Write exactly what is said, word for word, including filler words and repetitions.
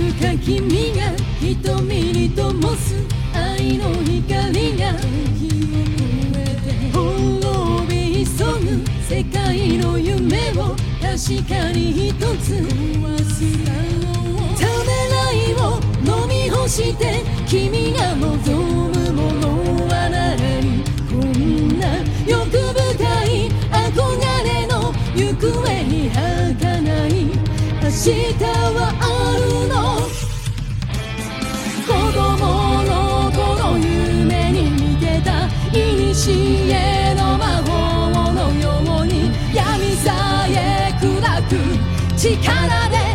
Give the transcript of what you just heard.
か君が瞳に灯す愛の光が時を超えて滅び急ぐ世界の夢を確かに一つ壊すだろう。ためらいを飲み干して君が望むものは何？こんな欲深い憧れの行方に儚い明日はあるの。子供の頃夢に見てた古の魔法のように闇さえ砕く力で